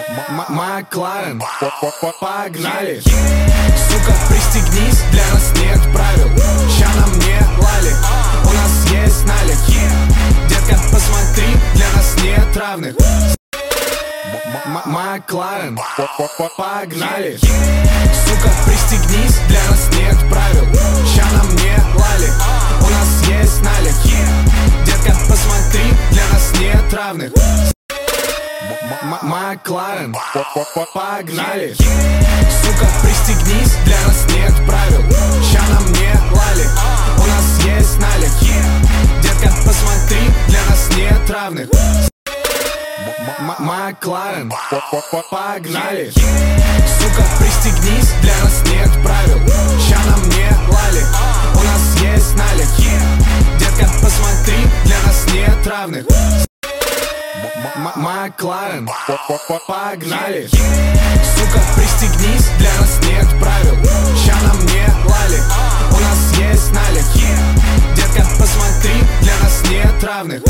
Макларен, погнали. Сука, пристегнись, для нас нет правил. Ща нам не лали, у нас есть налик. Детка, посмотри, для нас нет равных. Макларен, погнали. Сука, пристегнись, для нас нет правил. Ща нам не лали, у нас есть налик. Детка, посмотри, для нас нет равных. Макларен, погнали. Сука, пристегнись, для нас нет правил. Ща нам не лали, у нас есть налик. Детка, посмотри, для нас нет равных. Макларен, погнали. Сука, пристегнись, для нас нет правил. Ща нам не лали, у нас есть налик. Детка, посмотри, для нас нет равных. Макларен, погнали. Сука, пристегнись, для нас нет правил. Ща нам не лали, у нас есть налик. Детка, посмотри, для нас нет равных.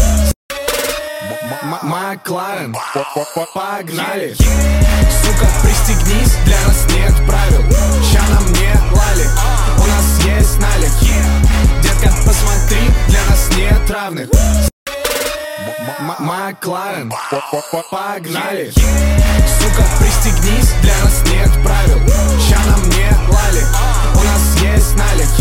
Макларен, погнали. Сука, пристегнись, для нас нет правил. Ща нам не лали, у нас есть налик. Детка, посмотри, для нас нет равных. Макларен, погнали. Сука, пристегнись, для нас нет правил. Ща нам не лали, у нас есть налик.